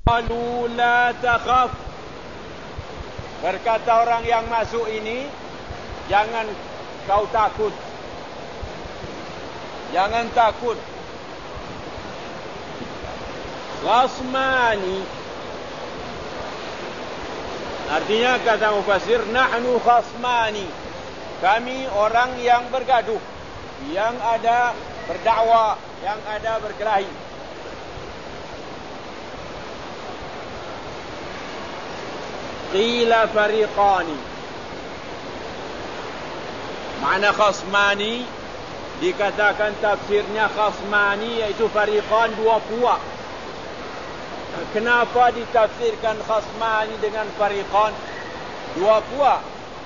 Qalu la takhaf. Berkata orang yang masuk ini, jangan kau takut. Jangan takut. Khasmani, artinya kata mufassir, nahnu khasmani, kami orang yang bergaduh, yang ada berdakwah, yang ada berkelahi. Qila fariqani, makna khasmani dikatakan tafsirnya khasmani, iaitu fariqan, dua puak. Kenapa ditafsirkan khasmani dengan fariqan, dua puak?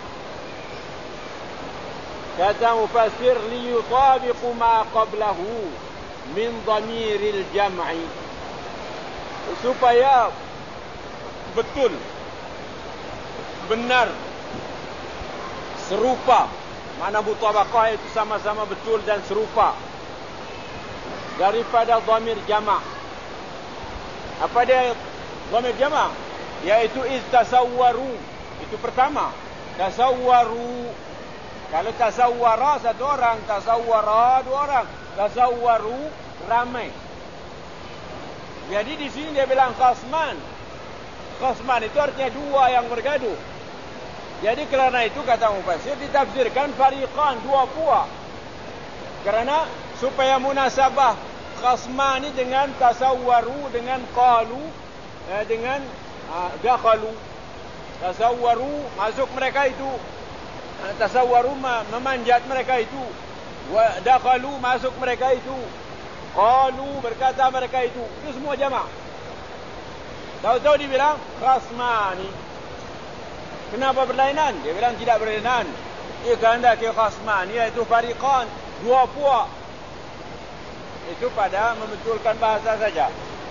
Kata mufassir, liyutabiqu ma qablahu min dhamiril jam'i, supaya betul, benar, serupa. Mana mutabaqah itu sama-sama betul dan serupa daripada dhamir jama'. Apa dia dhamir jama'? Yaitu tasawwaru. Itu pertama. Tasawwaru. Kalau tasawwara satu orang, tasawwara dua orang, tasawwaru ramai. Jadi di sini dia bilang khasman. Khasman itu artinya dua yang bergaduh. Jadi kerana itu kata mufassir ditafsirkan fariqan, dua puak. Kerana supaya munasabah khasmani dengan tasawwaru, dengan qalu, dengan dakhalu. Tasawwaru, masuk mereka itu. Tasawwaru, memanjat mereka itu. Wa dakhalu, masuk mereka itu. Qalu, berkata mereka itu. Itu semua jamak. Tahu-tahu dibilang khasmani. Kenapa berlainan? Dia bilang tidak berlainan. Ia kehendaki khasmani, iaitu fariqan, dua puak. Itu pada membetulkan bahasa saja.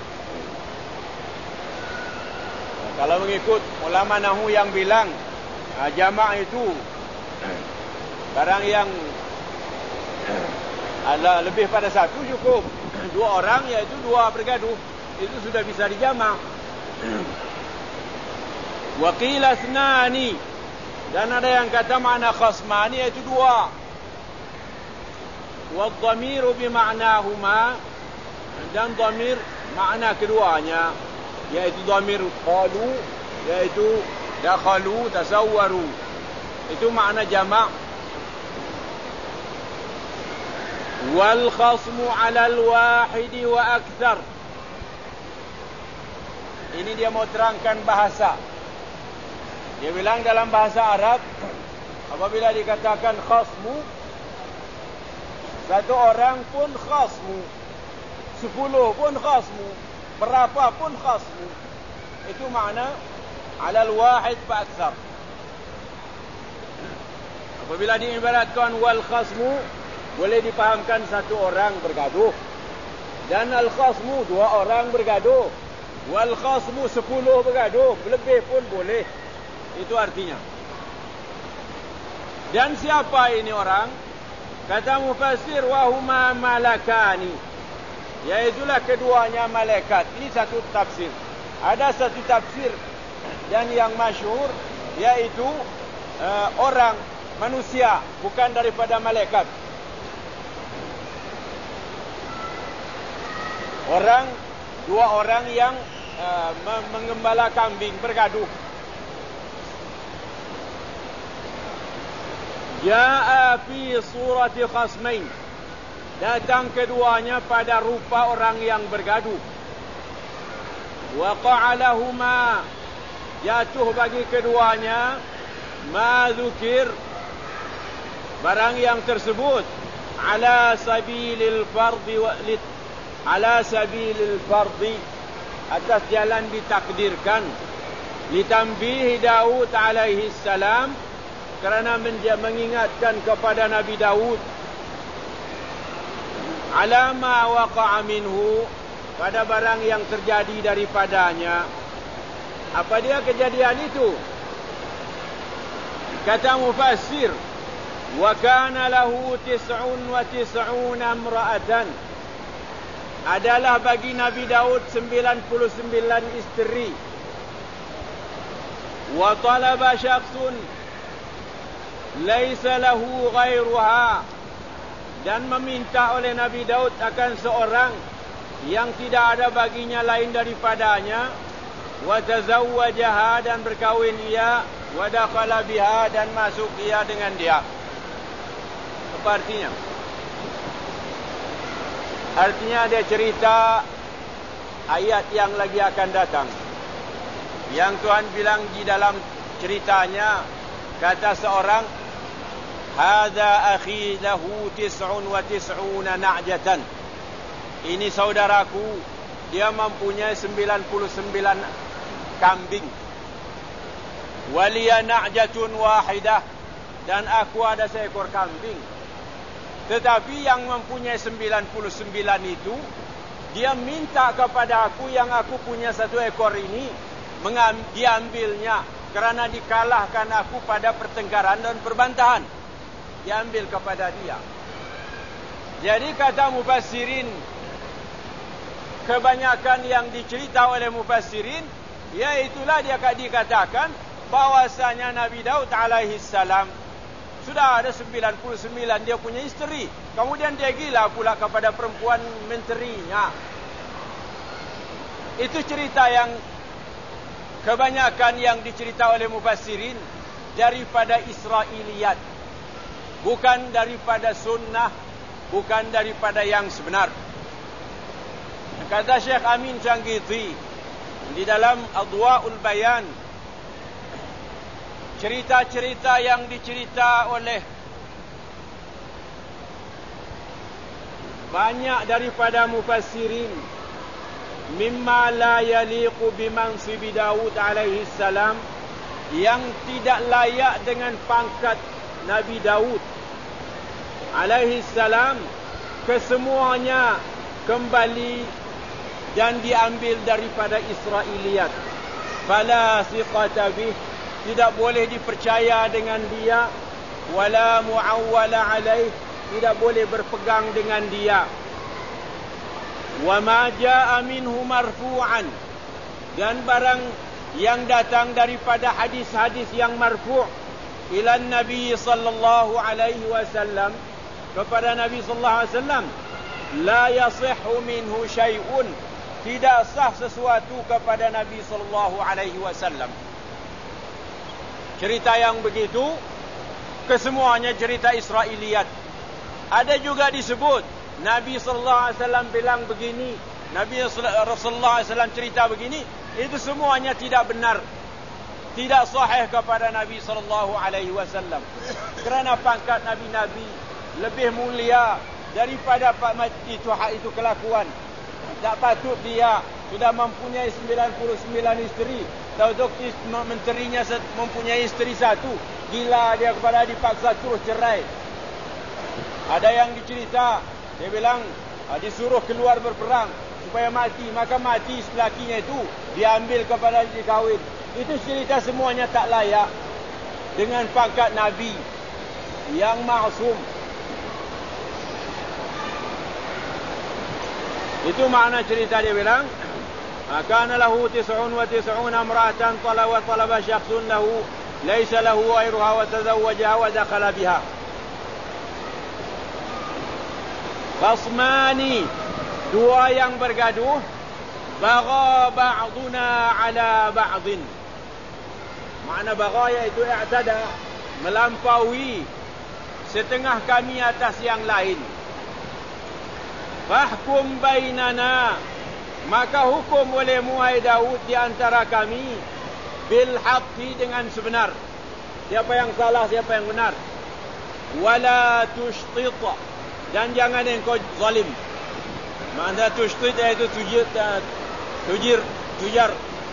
Kalau mengikut ulama nahwu yang bilang jamak itu barang yang ada lebih pada satu cukup. Dua orang, iaitu dua bergaduh, itu sudah bisa dijamak. Wa qila ithnani, dan ada yang kata makna khasmani iaitu dua. Wa dhamiru bi ma'nahuma, dan dhamir makna keduanya, yaitu dhamir qalu, yaitu dakhalu, tasawwaru. Itu makna jamak. Wal khasmu 'ala al-wahidi wa akthar. Ini dia mau terangkan bahasa. Dia bilang dalam bahasa Arab, apabila dikatakan khasmu, satu orang pun khasmu, 10 pun khasmu, berapa pun khasmu. Itu makna 'alal wahid fa aktsar. Apabila diibaratkan wal khasmu, boleh dipahamkan satu orang bergaduh, dan al khasmu dua orang bergaduh, wal khasmu 10 bergaduh, lebih pun boleh. Itu artinya. Dan siapa ini orang? Kata mufassir, wahuma malakani, yaitulah keduanya malaikat. Ini satu tafsir. Ada satu tafsir dan yang masyhur, yaitu orang, manusia, bukan daripada malaikat. Orang, dua orang yang mengembala kambing bergaduh. Ja'a fi surati khasmain, datang keduanya pada rupa orang yang bergaduh. Waqa'a lahuma, jatuh bagi keduanya, ma dzukir, barang yang tersebut, ala sabilil fardi ala sabilil fardi, atas jalan ditakdirkan, litanbih Daud alaihi salam, kerana mengingatkan kepada Nabi Daud, ala ma waqa'a minhu, pada barang yang terjadi daripadanya. Apa dia kejadian itu? Kata mufassir, wa kana lahu 99 imra'atan, adalah bagi Nabi Daud 99 isteri. Wa talaba syakhsun laisa lahu ghairuha, dan meminta oleh Nabi Daud akan seorang yang tidak ada baginya lain daripadanya. Wa tazawwajaha, dan berkahwin ia. Wa dakhala biha, dan masuk ia dengan dia. Apa artinya? Artinya dia cerita ayat yang lagi akan datang, yang Tuhan bilang di dalam ceritanya, kata seorang, hadza akhi lahu 99 na'jatan. Ini saudaraku, dia mempunyai 99 kambing. Waliya na'jatun wahidah, dan aku ada seekor kambing. Tetapi yang mempunyai 99 itu, dia minta kepada aku yang aku punya satu ekor ini, diambilnya, kerana dikalahkan aku pada pertengkaran dan perbantahan. Diambil kepada dia. Jadi kata mufassirin, kebanyakan yang dicerita oleh mufassirin, iaitulah dia dikatakan bahwasanya Nabi Daud alaihi salam sudah ada 99 dia punya isteri. Kemudian dia gila pula kepada perempuan menterinya. Itu cerita yang kebanyakan yang dicerita oleh mufassirin daripada Israiliyat, bukan daripada sunnah, bukan daripada yang sebenar. Kata Syekh Amin Syangkiti di dalam Adwa'ul Bayan, cerita-cerita yang dicerita oleh banyak daripada mufassirin, mimma la yaliqu bimansibi Daud alaihi salam, yang tidak layak dengan pangkat Nabi Daud alaihi salam, kesemuanya kembali dan diambil daripada Israiliyat. Fala siqata bih, tidak boleh dipercaya dengan dia. Wala muawwala alaih, tidak boleh berpegang dengan dia. Wa ma jaa minhu marfu'an, dan barang yang datang daripada hadis-hadis yang marfu' ila Nabi sallallahu alaihi wasallam, kepada Nabi sallallahu alaihi wasallam, la yasihhu minhu syai'un, tidak sah sesuatu kepada Nabi sallallahu alaihi wasallam. Cerita yang begitu kesemuanya cerita Israiliyat. Ada juga disebut Nabi sallallahu alaihi wasallam bilang begini, Nabi sallallahu alaihi wasallam cerita begini. Itu semuanya tidak benar, tidak sahih kepada Nabi sallallahu alaihi wasallam. Kerana pangkat nabi-nabi lebih mulia daripada itu kelakuan. Tak patut dia sudah mempunyai 99 isteri, tahu-tahu menterinya mempunyai isteri satu, gila dia kepada dipaksa terus cerai. Ada yang dicerita, dia bilang disuruh keluar berperang supaya mati, maka mati lakinya itu diambil kepada dikawin. Itu cerita semuanya tak layak dengan pangkat Nabi yang maksum. Itu makna cerita, dia bilang, kana lahu 99 imra'atan talaba syakhsun lahu laysa lahu ghayruha wa tazawwajaha wa dakhala biha. Khasmani, dua yang bergaduh, bagha ba'duna ala ba'din. Makna bagha iaitu i'tada, melampaui setengah kami atas yang lain. Fahkum bainana, maka hukum olehmu hai Daud di antara kami, bil haqqi, dengan sebenar. Siapa yang salah, siapa yang benar. Wala tushtit, dan jangan engkau zalim. Makna tushtit iaitu tujar.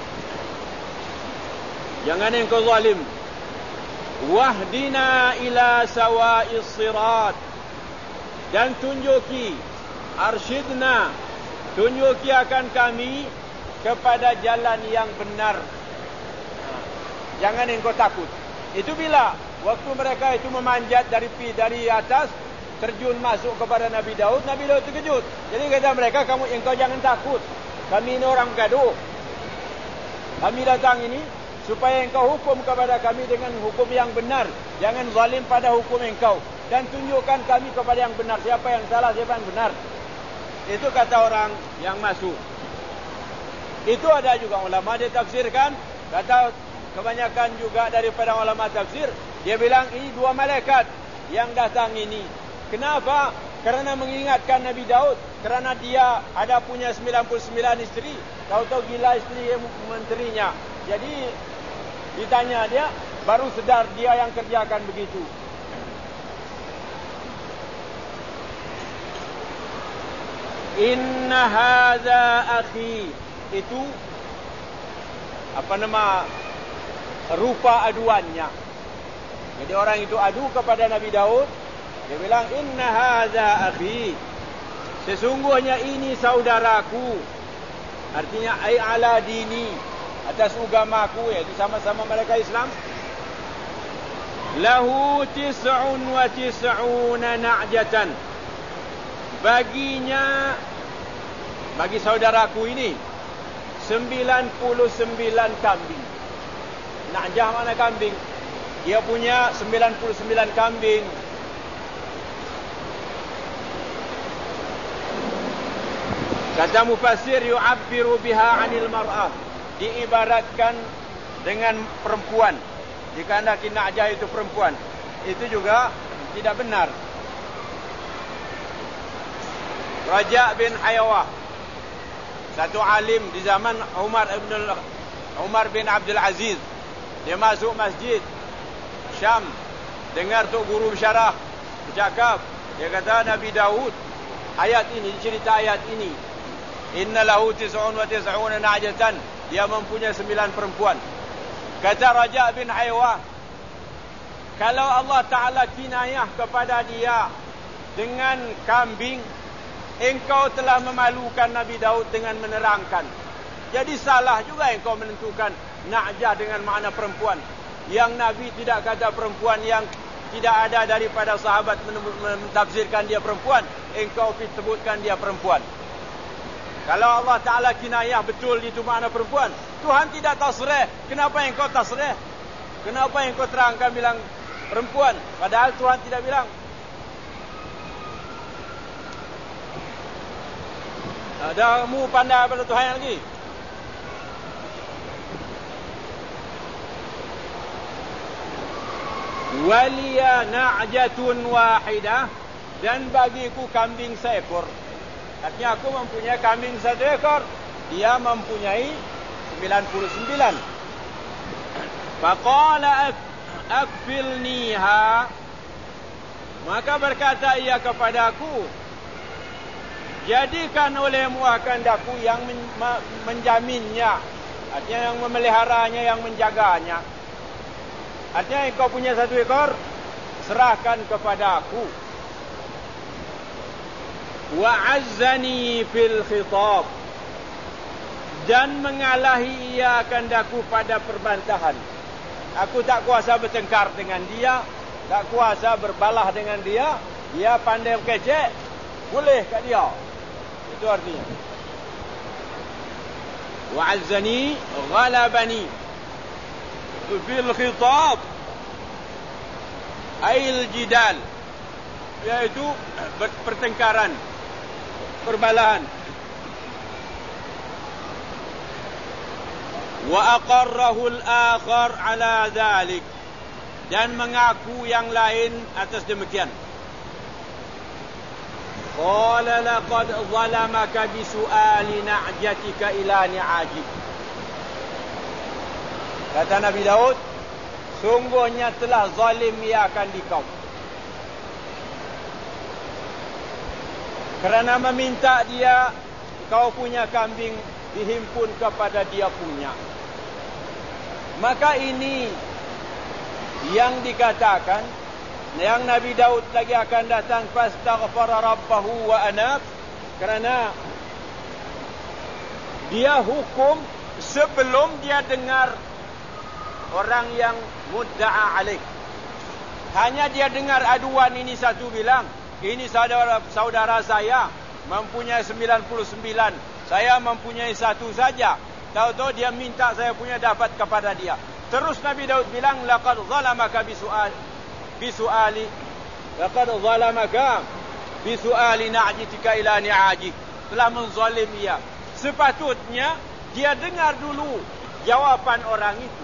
Jangan engkau zalim. Wahdina ila sawa'is sirat, dan tunjuki, arsyidna, tunjuki akan kami kepada jalan yang benar. Jangan engkau takut. Itu bila waktu mereka itu memanjat dari atas, terjun masuk kepada Nabi Daud terkejut. Jadi kata mereka, engkau jangan takut. Kami ini orang gaduh. Kami datang ini supaya engkau hukum kepada kami dengan hukum yang benar. Jangan zalim pada hukum engkau. Dan tunjukkan kami kepada yang benar. Siapa yang salah, siapa yang benar. Itu kata orang yang masuk. Itu ada juga ulama dia tafsirkan. Kata kebanyakan juga daripada ulama tafsir, dia bilang ini dua malaikat yang datang ini. Kenapa? Karena mengingatkan Nabi Daud. Kerana dia ada punya 99 isteri. Tahu-tahu gila isteri menterinya. Jadi ditanya dia, baru sedar dia yang kerjakan begitu. Inna hadza akhi. Itu rupa aduannya. Jadi orang itu adu kepada Nabi Daud. Dia bilang, inna hadza akhi. Sesungguhnya ini saudaraku. Artinya ai ala dini, atas agamaku, yaitu sama-sama mereka Islam. Lahu 99 na'jatan. Bagi saudaraku ini 99 kambing. Na'jah mana kambing? Dia punya 99 kambing. Kata mufassir, yu'abbiru biha 'anil mar'ah. Diibaratkan dengan perempuan. Jika anda na'jah itu perempuan, itu juga tidak benar. Raja bin Hayawah, satu alim di zaman Umar bin Abdul Aziz. Dia masuk masjid Syam, dengar tu guru syarah bercakap. Dia kata Nabi Daud, ayat ini, cerita ayat ini, inna lahu 99 na'jatan. Dia mempunyai 9 perempuan. Kata Raja bin Hayawah, kalau Allah Ta'ala kinayah kepada dia dengan kambing, engkau telah memalukan Nabi Daud dengan menerangkan. Jadi salah juga engkau menentukan na'jah dengan makna perempuan. Yang Nabi tidak kata perempuan, yang tidak ada daripada sahabat mentafsirkan dia perempuan, engkau sebutkan dia perempuan. Kalau Allah Ta'ala kinayah betul itu makna perempuan, Tuhan tidak tasrih. Kenapa engkau tasrih? Kenapa engkau terangkan bilang perempuan, padahal Tuhan tidak bilang? Ada mu pandai pada Tuhan lagi. Waliya na'jatun wahidah. Dan bagiku kambing seekor. Artinya aku mempunyai kambing 1 ekor. Dia mempunyai 99. Faqala akfilniha. Maka berkata ia kepadaku, jadikan olehmu akan daku yang menjaminnya. Artinya yang memeliharanya, yang menjaganya. Artinya engkau punya 1 ekor, serahkan kepada aku. Wa'azzani fil khitab. Dan mengalahi ia akan daku pada perbantahan. Aku tak kuasa bertengkar dengan dia, tak kuasa berbalah dengan dia. Dia pandai kecek, boleh kat dia. Itu artinya. Wa'azzani ghalabani fil khitab ail jidal, yaitu pertengkaran, perbalahan. Wa aqarrahu al-akhar ala dhalik. Dan mengaku yang lain atas demikian. Qala laqad zalamaka bisu'ali na'jatika ila ni'ajik. Kata Nabi Daud, sungguhnya telah zalim ia akan dikau. Kerana meminta dia, kau punya kambing dihimpun kepada dia punya. Maka ini yang dikatakan, yang Nabi Daud lagi akan datang, fastaghfara rabbahu wa anab. Kerana dia hukum sebelum dia dengar orang yang mudda'a alaih. Hanya dia dengar aduan ini satu bilang, ini saudara saya mempunyai 99, saya mempunyai 1 saja. Tahu-tahu dia minta saya punya dapat kepada dia. Terus Nabi Daud bilang, laqad zalamaka bisu'ali na'jitika ila ni'ajik. Telah menzalim ia. Sepatutnya dia dengar dulu jawapan orang itu.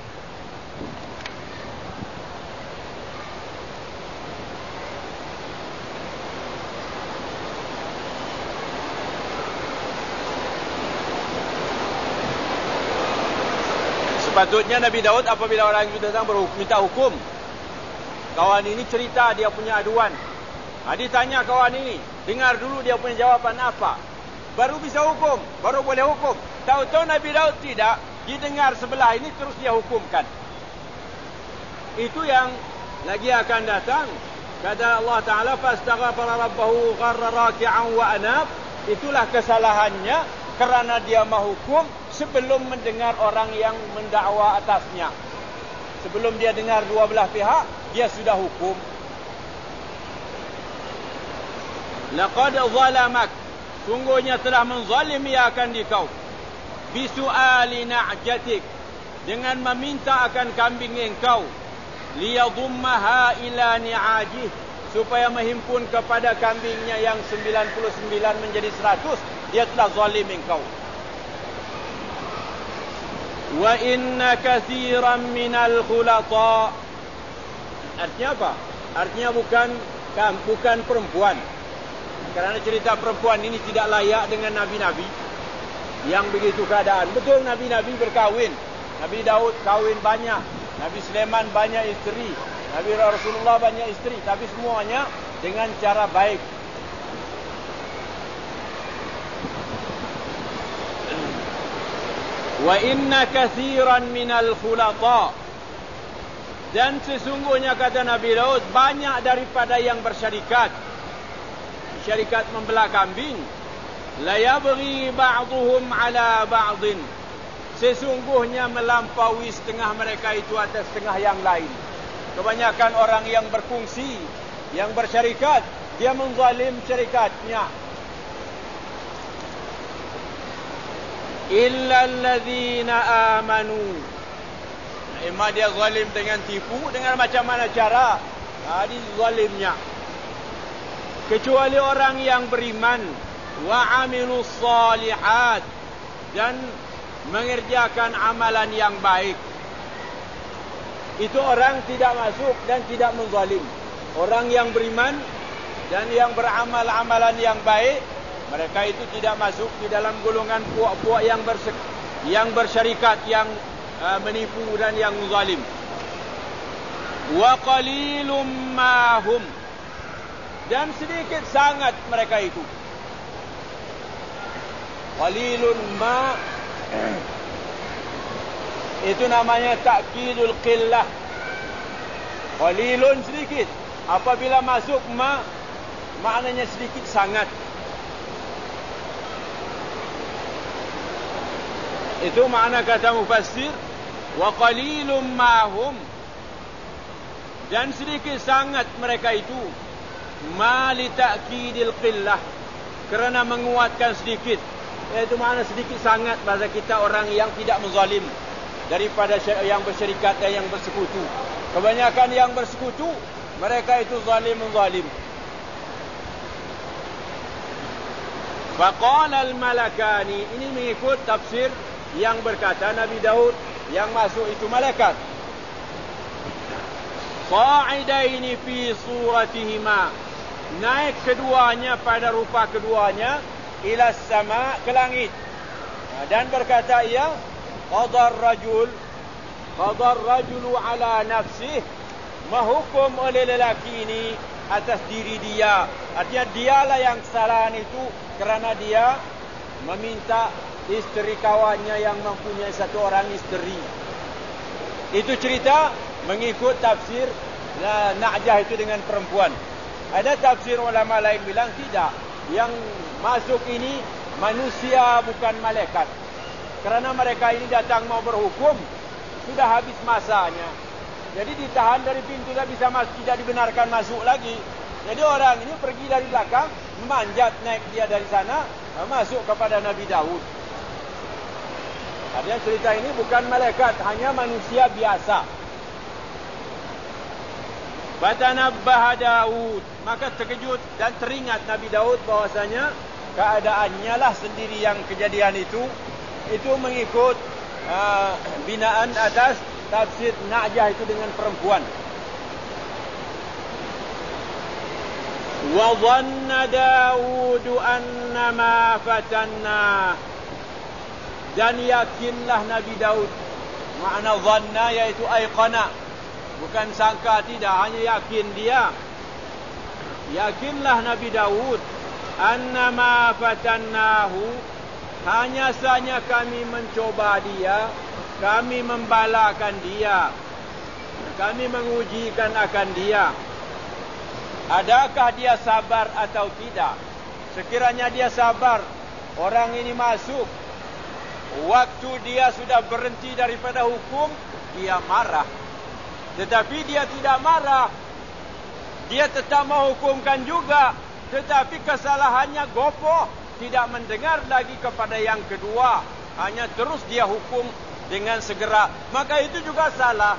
Sepatutnya Nabi Daud apabila orang itu datang minta hukum, kawan ini cerita dia punya aduan. Ditanya kawan ini, dengar dulu dia punya jawapan apa, baru bisa hukum, baru boleh hukum. Tahu-tahu Nabi Daud tidak, didengar sebelah ini terus dia hukumkan. Itu yang lagi akan datang. Kata Allah Ta'ala, fastaghfara rabbahu gharra raki'an wa anab. Itulah kesalahannya kerana dia menghukum sebelum mendengar orang yang mendakwa atasnya. Sebelum dia dengar dua belah pihak, dia sudah hukum. Laqad zalamak, sungguhnya telah menzalim ia akan dikau. Bisu'ali na'jatik, dengan meminta akan kambing engkau. Liyadummaha ila ni'ajih, supaya menghimpun kepada kambingnya yang 99 menjadi 100. Dia telah zalim engkau. Wa inna kathiran minal khulata. Artinya apa? Artinya bukan perempuan. Kerana cerita perempuan ini tidak layak dengan nabi-nabi yang begitu keadaan. Betul nabi-nabi berkahwin. Nabi Daud kahwin banyak. Nabi Sulaiman banyak isteri. Nabi Rasulullah banyak isteri. Tapi semuanya dengan cara baik. Wa inna kathiran minal khulata, dan sesungguhnya kata Nabi Daud, banyak daripada yang bersyarikat membelah kambing. La yabghi ba'dhum ala ba'dhin, sesungguhnya melampaui setengah mereka itu atas setengah yang lain. Kebanyakan orang yang berfungsi, yang bersyarikat, dia menzalim syarikatnya. Illa alladzina amanu, imma dia zalim dengan tipu, dengan macam mana cara ini zalimnya. Kecuali orang yang beriman, wa amilus salihat, dan mengerjakan amalan yang baik, itu orang tidak masuk dan tidak menzalim. Orang yang beriman dan yang beramal amalan yang baik, mereka itu tidak masuk di dalam golongan puak-puak yang bersyarikat, yang menipu dan yang zalim. Wa qalilum mahum, dan sedikit sangat mereka itu. Qalilun ma, itu namanya ta'kidul qillah. Qalilun sedikit. Apabila masuk ma, maknanya sedikit sangat. Itu makna kata mufassir, wa qalilum mahum, dan sedikit sangat mereka itu, ma li ta'kidil qillah, kerana menguatkan sedikit. Itu makna sedikit sangat bahasa kita, orang yang tidak menzalim daripada yang bersyarikat dan yang bersekutu. Kebanyakan yang bersekutu, mereka itu zalim menzalim. Faqala al-malakani, ini mengikut tafsir yang berkata Nabi Daud yang masuk itu malaikat. Qa'idaini fi suratihima, naik keduanya pada rupa keduanya, ila sama, ke langit. Dan berkata ia, qadar rajulu ala nafsih, menghukum oleh lelaki ini atas diri dia. Artinya dialah yang kesalahan itu kerana dia meminta isteri kawannya yang mempunyai satu orang isteri. Itu cerita mengikut tafsir Na'jah itu dengan perempuan. Ada tafsir ulama lain bilang tidak, yang masuk ini manusia bukan malaikat. Kerana mereka ini datang mau berhukum, sudah habis masanya. Jadi ditahan dari pintu, tidak bisa masuk, tidak dibenarkan masuk lagi. Jadi orang ini pergi dari belakang, memanjat naik dia dari sana, masuk kepada Nabi Daud. Artinya cerita ini bukan malaikat, hanya manusia biasa. Fatanabbaha Daud, maka terkejut dan teringat Nabi Daud bahwasanya keadaannya lah sendiri yang kejadian itu mengikut binaan atas tafsir Na'jah itu dengan perempuan. Wa dhanna Daud annama fatanna, dan yakinlah Nabi Daud. Makna dhanna iaitu aiqana, bukan sangka, tidak, hanya yakin dia. Yakinlah Nabi Daud annama fatannahu, hanya saja kami mencoba dia, kami membalakan dia, kami mengujikan akan dia. Adakah dia sabar atau tidak? Sekiranya dia sabar, orang ini masuk, waktu dia sudah berhenti daripada hukum, dia marah. Tetapi dia tidak marah, dia tetap menghukumkan juga, tetapi kesalahannya gopoh, tidak mendengar lagi kepada yang kedua, hanya terus dia hukum dengan segera. Maka itu juga salah.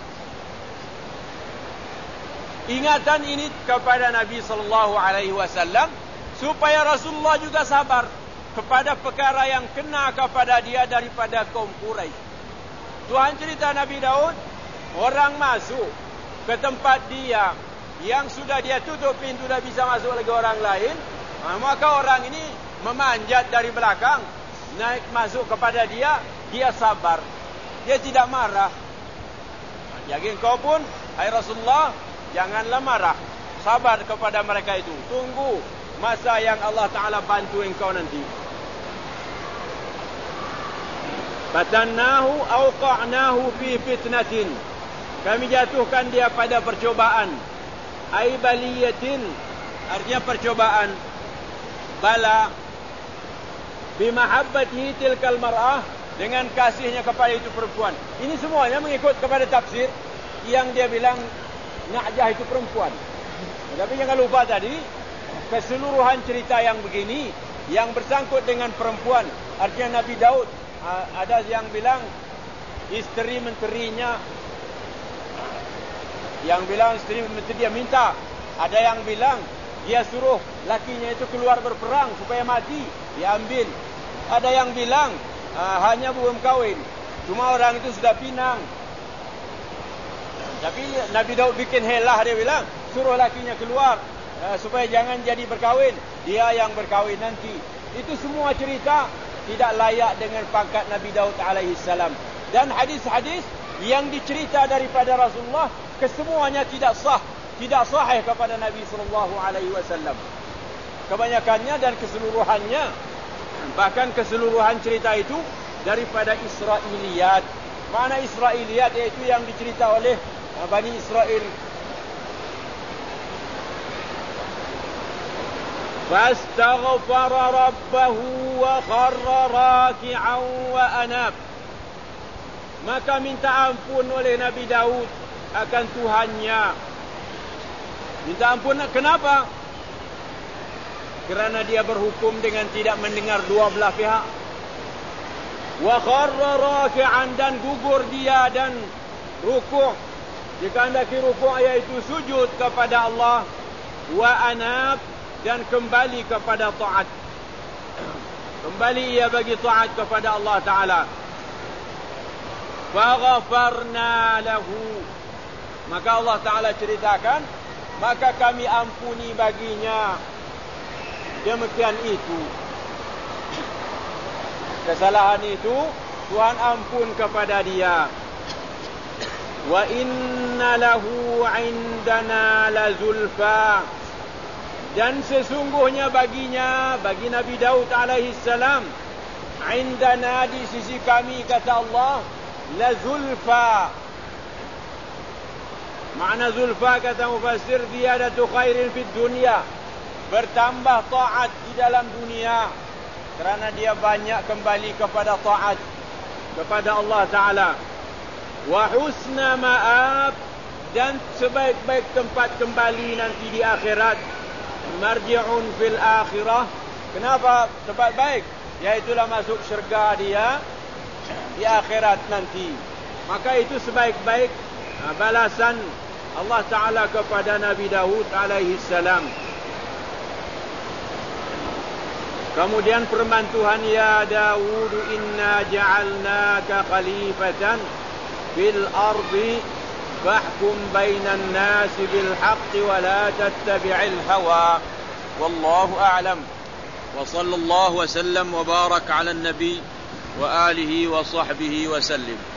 Ingatan ini kepada Nabi SAW supaya Rasulullah juga sabar kepada perkara yang kena kepada dia daripada kaum Quraisy. Tuhan cerita Nabi Daud, orang masuk ke tempat dia yang sudah dia tutup pintu, dah bisa masuk lagi orang lain, maka orang ini memanjat dari belakang, naik masuk kepada dia, dia sabar, dia tidak marah. Jadi kau pun, hai Rasulullah, janganlah marah, sabar kepada mereka itu, tunggu masa yang Allah Ta'ala bantu engkau nanti. Fatannahu awqa'nahu fi fitnatin, kami jatuhkan dia pada percobaan. Ai baliyatin, artinya percobaan, bala. Bimahabbatihi tilkal mar'ah, dengan kasihnya kepada itu perempuan. Ini semuanya mengikut kepada tafsir yang dia bilang Na'jah itu perempuan. Tapi jangan lupa tadi, keseluruhan cerita yang begini yang bersangkut dengan perempuan. Artinya Nabi Daud, ada yang bilang isteri menterinya, yang bilang isteri menteri dia minta, ada yang bilang dia suruh lakinya itu keluar berperang supaya mati, dia ambil. Ada yang bilang hanya belum kahwin, cuma orang itu sudah pinang. Tapi Nabi Daud bikin helah, dia bilang suruh lakinya keluar supaya jangan jadi berkahwin, dia yang berkahwin nanti. Itu semua cerita tidak layak dengan pangkat Nabi Daud alaihissalam. Dan hadis-hadis yang dicerita daripada Rasulullah kesemuanya tidak sah, tidak sahih kepada Nabi SAW. Kebanyakannya dan keseluruhannya, bahkan keseluruhan cerita itu daripada Israiliyat. Mana Israiliyat? Iaitu yang dicerita oleh Bani Israel. Fastaghfara rabbahu wa kharra raki'an wa anab, maka minta ampun oleh Nabi Daud akan Tuhannya. Minta ampun kenapa? Kerana dia berhukum dengan tidak mendengar dua belah pihak. Wa kharra raki'an, dan gugur dia dan rukuk. Jika hendaki rukuk iaitu sujud kepada Allah. Wa anab, dan kembali kepada taat. Kembali ia bagi taat kepada Allah Ta'ala. Faghafarna lahu, maka Allah Ta'ala ceritakan, maka kami ampuni baginya. Demikian itu, kesalahan itu Tuhan ampun kepada dia. Wa inna lahu indana la zulfa, dan sesungguhnya baginya, bagi Nabi Daud alaihissalam, indana, di sisi kami, kata Allah, la zulfa. Makna zulfa kata mufassir, ziyadatu khairin fid dunya, bertambah taat di dalam dunia, kerana dia banyak kembali kepada taat kepada Allah Ta'ala. Wa husna ma'ab, Dan sebaik-baik tempat kembali nanti di akhirat, marji'un fil akhirah. Kenapa tempat baik? Iaitulah masuk syurga dia di akhirat nanti. Maka itu sebaik-baik balasan Allah Ta'ala kepada Nabi Daud alaihi salam. Kemudian firman Tuhan, ya Daud inna ja'alnaka khalifatan fil ardi fahkum bainan nasi bil haqqi wa la tattabi'il hawa. Wallahu a'lam. Wa sallallahu wa sallam wa barak ala an-nabi wa alihi wa sahbihi wa sallim.